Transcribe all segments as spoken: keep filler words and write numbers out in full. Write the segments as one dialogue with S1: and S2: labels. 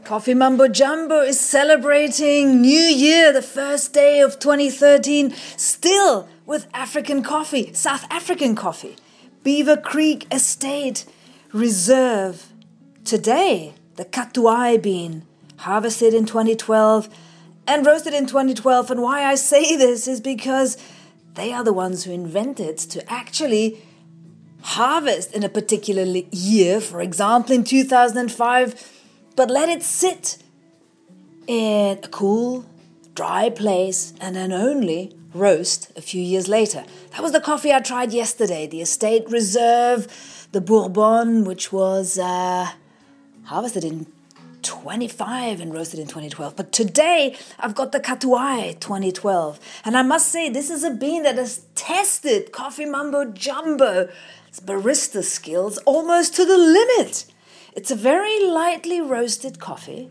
S1: Coffee Mumbo Jumbo is celebrating New Year, the first day of twenty thirteen, still with African coffee, South African coffee. Beaver Creek Estate Reserve. Today, the Katuai bean, harvested in twenty twelve and roasted in twenty twelve. And why I say this is because they are the ones who invented to actually harvest in a particular year, for example, in two thousand five, but let it sit in a cool, dry place and then only roast a few years later. That was the coffee I tried yesterday, the Estate Reserve, the Bourbon, which was uh, harvested in twenty-five and roasted in twenty twelve. But today, I've got the Katuai twenty twelve. And I must say, this is a bean that has tested Coffee Mumbo Jumbo barista skills almost to the limit. It's a very lightly roasted coffee.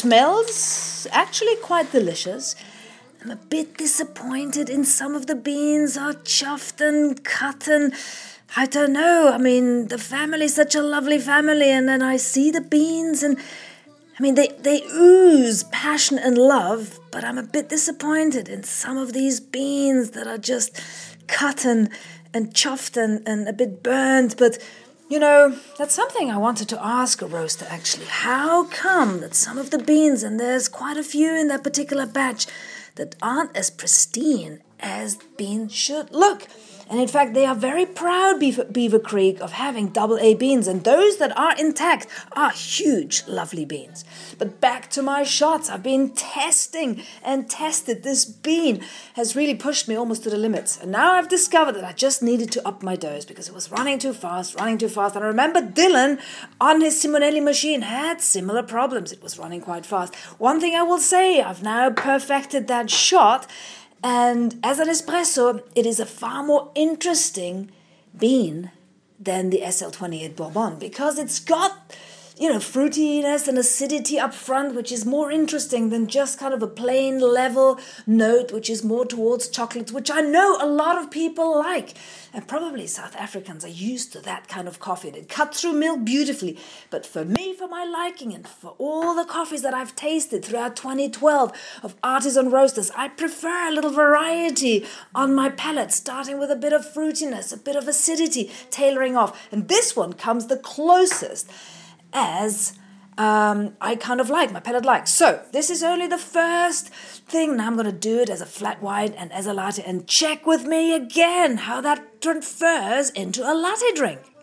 S1: Smells actually quite delicious. I'm a bit disappointed in some of the beans are chuffed and cut and I don't know. I mean, the family is such a lovely family, and then I see the beans and I mean, they, they ooze passion and love, but I'm a bit disappointed in some of these beans that are just cut and and chuffed and, and a bit burnt. But, you know, that's something I wanted to ask a roaster, actually. How come that some of the beans, and there's quite a few in that particular batch, that aren't as pristine as beans should look? And in fact, they are very proud, Beaver, Beaver Creek, of having double A beans. And those that are intact are huge, lovely beans. But back to my shots. I've been testing and tested. This bean has really pushed me almost to the limits. And now I've discovered that I just needed to up my dose because it was running too fast, running too fast. And I remember Dylan on his Simonelli machine had similar problems. It was running quite fast. One thing I will say, I've now perfected that shot. And as an espresso, it is a far more interesting bean than the S L twenty-eight Bourbon because it's got, you know, fruitiness and acidity up front, which is more interesting than just kind of a plain level note, which is more towards chocolates, which I know a lot of people like. And probably South Africans are used to that kind of coffee. They cut through milk beautifully. But for me, for my liking, and for all the coffees that I've tasted throughout twenty twelve of artisan roasters, I prefer a little variety on my palate, starting with a bit of fruitiness, a bit of acidity, tailoring off. And this one comes the closest as um, I kind of like, my palate likes. So this is only the first thing. Now I'm going to do it as a flat white and as a latte and check with me again how that transfers into a latte drink.